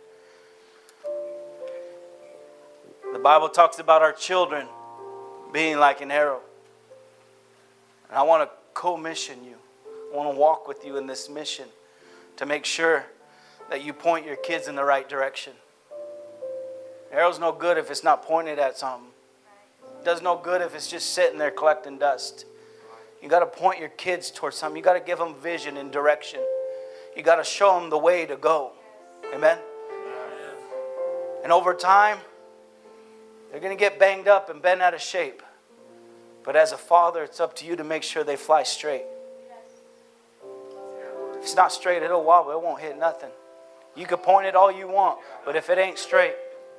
the Bible talks about our children being like an arrow. And I want to co-mission you. I want to walk with you in this mission to make sure that you point your kids in the right direction. Arrow's no good if it's not pointed at something. It does no good if it's just sitting there collecting dust. You got to point your kids towards something. You got to give them vision and direction. You got to show them the way to go. Amen? And over time, they're going to get banged up and bent out of shape. But as a father, it's up to you to make sure they fly straight. If it's not straight, it'll wobble. It won't hit nothing. You can point it all you want, but if it ain't straight,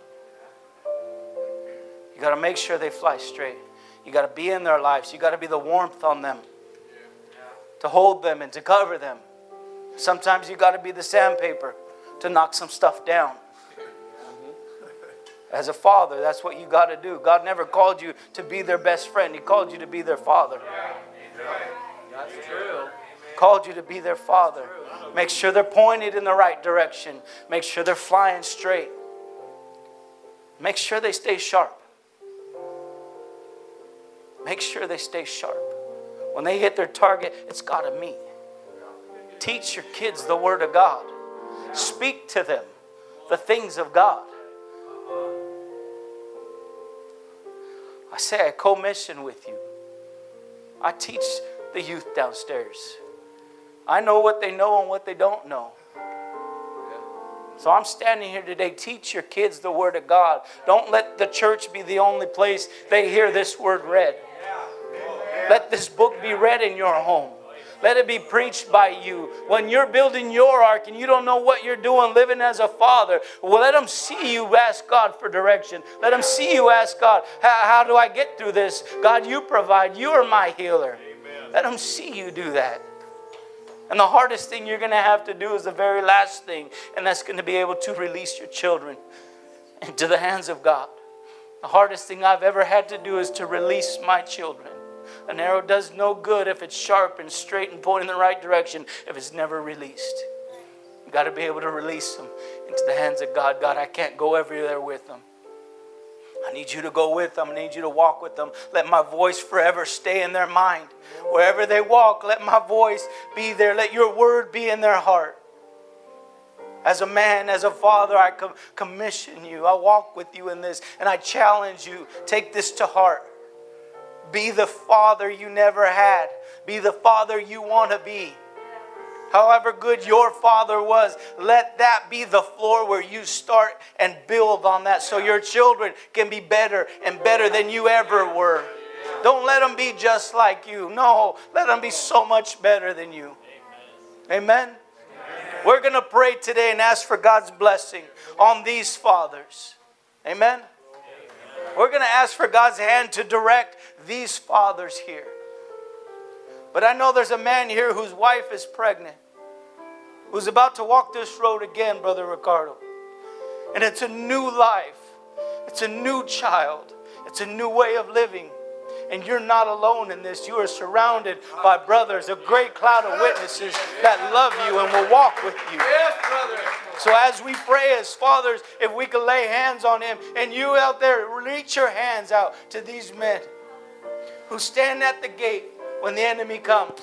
you got to make sure they fly straight. You got to be in their lives. You got to be the warmth on them, to hold them and to cover them. Sometimes you got to be the sandpaper to knock some stuff down. As a father, that's what you got to do. God never called you to be their best friend. He called you to be their father. That's true. Called you to be their father. Make sure they're pointed in the right direction. Make sure they're flying straight. Make sure they stay sharp. Make sure they stay sharp. When they hit their target, it's got to meet. Teach your kids the Word of God. Speak to them the things of God. I say I co-mission with you. I teach the youth downstairs. I know what they know and what they don't know. So I'm standing here today. Teach your kids the Word of God. Don't let the church be the only place they hear this word read. Let this book be read in your home. Let it be preached by you. When you're building your ark and you don't know what you're doing living as a father, well, let them see you ask God for direction. Let them see you ask God, how, how do I get through this? God, you provide. You are my healer. Amen. Let them see you do that. And the hardest thing you're going to have to do is the very last thing, and that's going to be able to release your children into the hands of God. The hardest thing I've ever had to do is to release my children. An arrow does no good if it's sharp and straight and pointing in the right direction if it's never released. You've got to be able to release them into the hands of God. God, I can't go everywhere with them. I need you to go with them. I need you to walk with them. Let my voice forever stay in their mind. Wherever they walk, let my voice be there. Let your word be in their heart. As a man, as a father, I com- commission you. I walk with you in this, and I challenge you. Take this to heart. Be the father you never had. Be the father you want to be. However good your father was, let that be the floor where you start and build on that so your children can be better and better than you ever were. Don't let them be just like you. No, let them be so much better than you. Amen? Amen? We're going to pray today and ask for God's blessing on these fathers. Amen? Amen. We're going to ask for God's hand to direct these fathers here. But I know there's a man here whose wife is pregnant, who's about to walk this road again, Brother Ricardo. And it's a new life. It's a new child. It's a new way of living. And you're not alone in this. You are surrounded by brothers, a great cloud of witnesses that love you and will walk with you. Yes, brother. So as we pray as fathers, if we can lay hands on him, and you out there, reach your hands out to these men who stand at the gate when the enemy comes.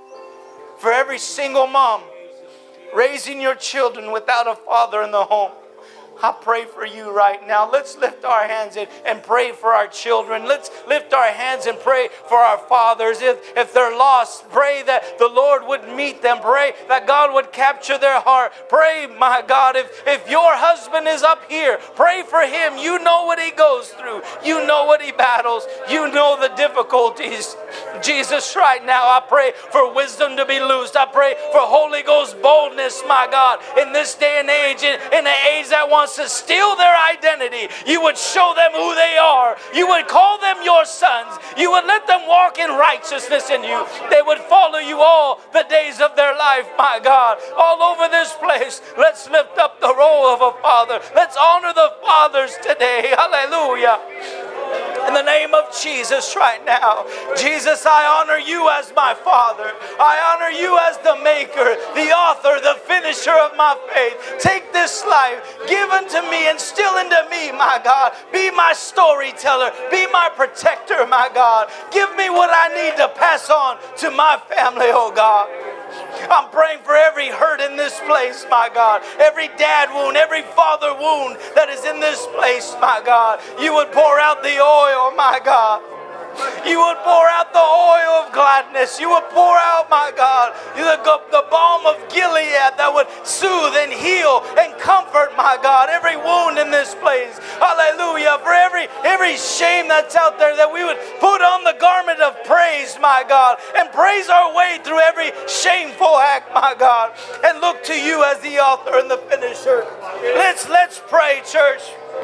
For every single mom raising your children without a father in the home, I pray for you right now. Let's lift our hands and, and pray for our children. Let's lift our hands and pray for our fathers. If, if they're lost, pray that the Lord would meet them. Pray that God would capture their heart. Pray, my God, if, if your husband is up here, pray for him. You know what he goes through. You know what he battles. You know the difficulties. Jesus, right now, I pray for wisdom to be loosed. I pray for Holy Ghost boldness, my God, in this day and age, in, in an age that wants to steal their identity. You would show them who they are. You would call them your sons. You would let them walk in righteousness in you. They would follow you all the days of their life, my God. All over this place, let's lift up the role of a father. Let's honor the fathers today. Hallelujah. In the name of Jesus right now. Jesus, I honor you as my Father. I honor you as the maker, the author, the finisher of my faith. Take this life, give unto me, instill into me, my God. Be my storyteller. Be my protector, my God. Give me what I need to pass on to my family, oh God. I'm praying for every hurt in this place, my God. Every dad wound, every father wound that is in this place, my God. You would pour out the oil, my God. You would pour out the oil of gladness. You would pour out, my God, the, the balm of Gilead that would soothe and heal and comfort, my God, every wound in this place. Hallelujah. For every, every shame that's out there, that we would put on the garment of praise, my God, and praise our way through every shameful act, my God, and look to you as the author and the finisher. Let's, let's pray, church.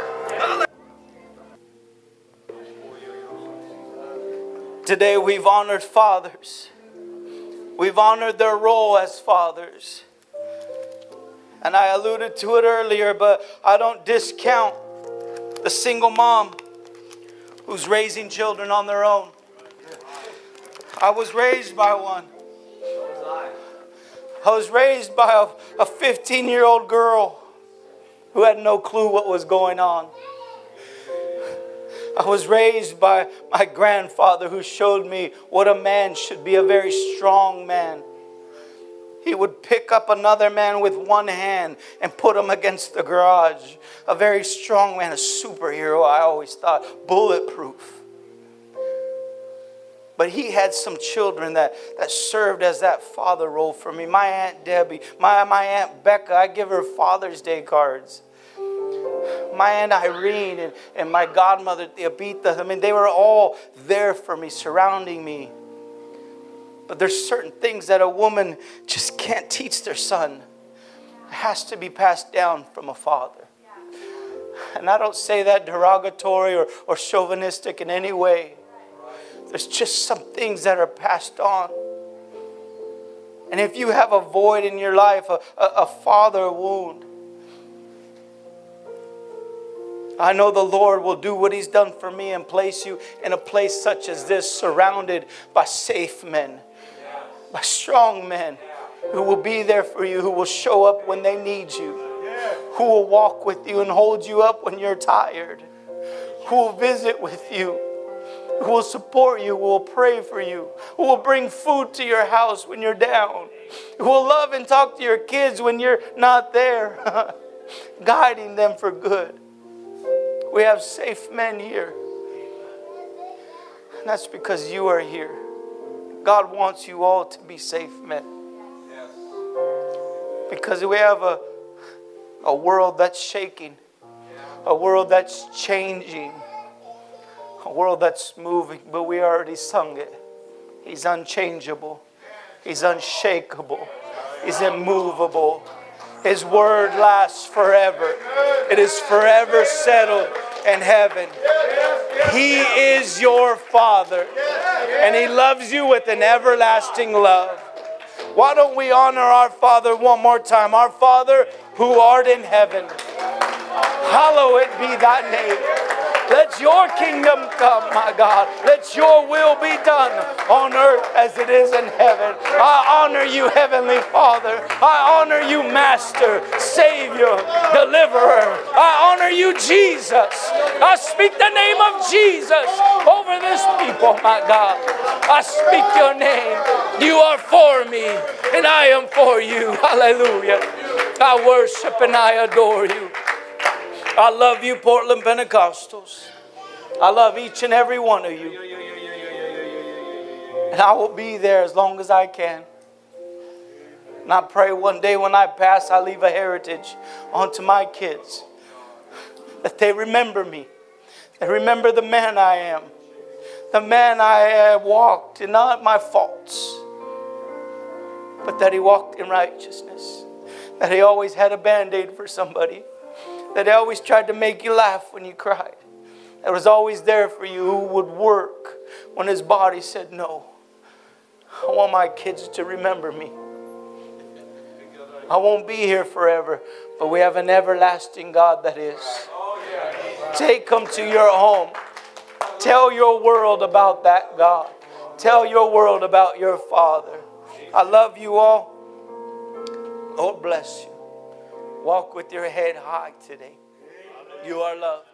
Today we've honored fathers. We've honored their role as fathers. And I alluded to it earlier, but I don't discount the single mom who's raising children on their own. I was raised by one. I was raised by a fifteen-year-old girl who had no clue what was going on. I was raised by my grandfather who showed me what a man should be, a very strong man. He would pick up another man with one hand and put him against the garage. A very strong man, a superhero, I always thought, bulletproof. But he had some children that, that served as that father role for me. My Aunt Debbie, my, my Aunt Becca, I give her Father's Day cards. My Aunt Irene and, and my godmother, Abita, I mean, they were all there for me, surrounding me. But there's certain things that a woman just can't teach their son. It has to be passed down from a father. And I don't say that derogatory or, or chauvinistic in any way. There's just some things that are passed on. And if you have a void in your life, a, a, a father wound, I know the Lord will do what He's done for me and place you in a place such as this, surrounded by safe men, by strong men who will be there for you, who will show up when they need you, who will walk with you and hold you up when you're tired, who will visit with you, who will support you, who will pray for you, who will bring food to your house when you're down, who will love and talk to your kids when you're not there, guiding them for good. We have safe men here. And that's because you are here. God wants you all to be safe men. Yes. Because we have a, a world that's shaking. A world that's changing. A world that's moving. But we already sung it. He's unchangeable. He's unshakable. He's immovable. His word lasts forever. It is forever settled in heaven. He is your Father. And He loves you with an everlasting love. Why don't we honor our Father one more time? Our Father who art in heaven, hallowed be thy name. Let your kingdom come, my God. Let your will be done on earth as it is in heaven. I honor you, Heavenly Father. I honor you, Master, Savior, Deliverer. I honor you, Jesus. I speak the name of Jesus over this people, my God. I speak your name. You are for me, and I am for you. Hallelujah. I worship and I adore you. I love you, Portland Pentecostals. I love each and every one of you. And I will be there as long as I can. And I pray one day when I pass, I leave a heritage onto my kids. That they remember me. They remember the man I am. The man I have walked in not my faults. But that he walked in righteousness. That he always had a band-aid for somebody. That he always tried to make you laugh when you cried. That was always there for you, who would work when his body said no. I want my kids to remember me. I won't be here forever, but we have an everlasting God that is. Take them to your home. Tell your world about that God. Tell your world about your Father. I love you all. Lord bless you. Walk with your head high today. You are loved.